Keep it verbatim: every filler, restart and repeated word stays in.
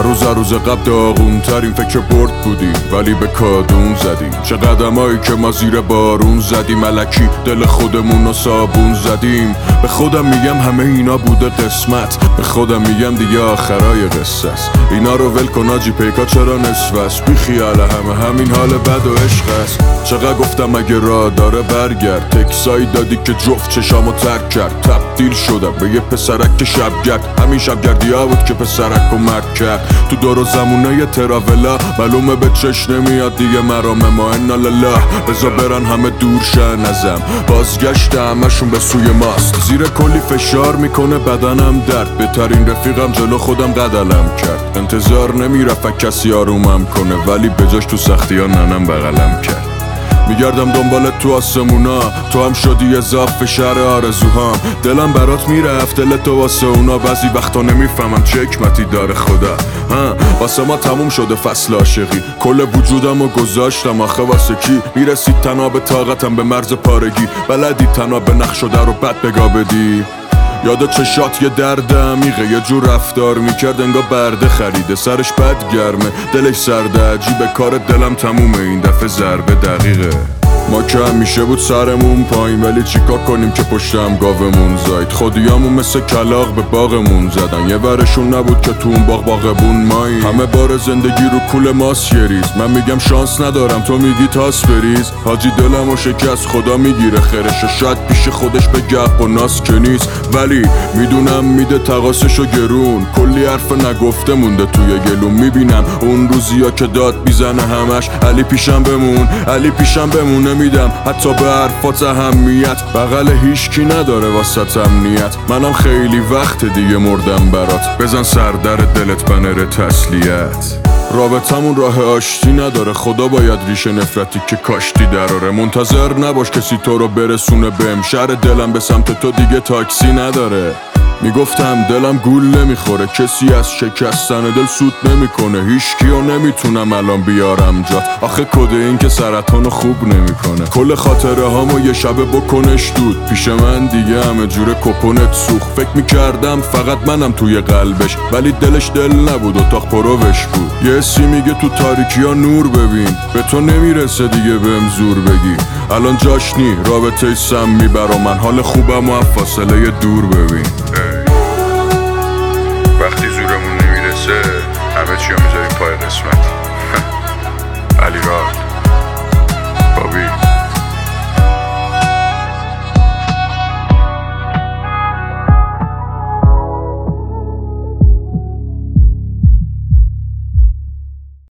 روز روز قبل داغون ترین فکر برد بودیم ولی به کادون زدیم. چه قدمایی که ما زیر بارون زدیم، الکی دل خودمون رو صابون زدیم. به خودم میگم همه اینا بوده قسمت، به خودم میگم دیگه آخرای قصه است. اینا رو ول کن آجی، پیکا چرا نصف است؟ بی خیال همه همین حال بد و عشق است. چقدر گفتم اگه راه داره برگرد، تکسایی دادی که جفت چشامو ترک کرد. تبدیل شدم به یه پسرک که شبگرد، همین شبگردی ها بود که پسرک رو مرد کرد. تو دور و زمونه تراولا معلومه به چش نمیاد دیگه مرام ما انا لله. بزا برن همه دور شن ازم، بازگشت همشون به سوی ماست. زیر کلی فشار میکنه بدنم درد، بهترین رفیقم جلو خودم قدلم کرد. انتظار نمیرفت کسی آرومم کنه، ولی بجاش تو سختی ها ننم بغلم کرد. میگردم دنبالت تو آسمونا، تو هم شدی اضافه شهر آرزوهام. دلم برات میرفت دل تو واسه اونا، بعضی وقتا نمیفهمم چه حکمتی داره خدا. ها واسه ما تموم شده فصل عاشقی، کل وجودم رو گذاشتم آخه واسه کی؟ میرسید تنها به طاقتم به مرز پارگی، بلدی تنها به نقش شده رو بد بگا بدی. یاد چشات یه درد عمیقه، یه جور رفتار میکرد انگار برده خریده، سرش بد گرمه دلش سرده عجیبه. کار دلم تمومه این دفعه ضربه دقیقه. ما که همیشه بود سرمون پایین، ولی چیکار کنیم که پشتم گاومون زاید. خودیامون مثل کلاغ به باغمون زدن، یه ورشون نبود که تو اون باغ باغبون مایی. همه بار زندگی رو کول ماست یه ریز، من میگم شانس ندارم تو میگی تاس بریز. حاجی دلم و شکست خدا میگیره خیرش، شاید پیش خودش به گپ و ناس که نیست، ولی میدونم میده تقاسش و گرون. کلی حرف نگفته مونده توی گلوم، میبینم اون روزیا که داد میزنه همش علی پیشم بمون علی پیشم بمون. نمیدم حتی به حرفات اهمیت، بغل هیچکی نداره واسه امنیت. منم خیلی وقت دیگه مردم برات، بزن سر در دلت بنر تسلیت. رابطمون راه آشتی نداره، خدا باید ریشه نفرتی که کاشتی دراره. منتظر نباش کسی تو رو برسونه بهم، شهر دلم به سمت تو دیگه تاکسی نداره. میگفتم دلم گول نمیخوره، کسی از شکستن دل سود نمیکنه. هیچکیو نمیتونم الان بیارم جات، آخه کد این که سرطانو خوب نمیکنه. کل خاطره هامو یه شبه بکنش دود، پیش من دیگه همه جوره کپونت سوخت. فکر میکردم فقط منم توی قلبش، ولی دلش دل نبود اتاق پروش بود. یه سی میگه تو تاریکی ها نور ببین، به تو نمیرسه دیگه بهم زور بگی. الان جاش نی رابطه سمی برا من، حال خوبم و فاصله دور ببین. وقتی زورمون نمیرسه همه چی رو میذاریم پای قسمت.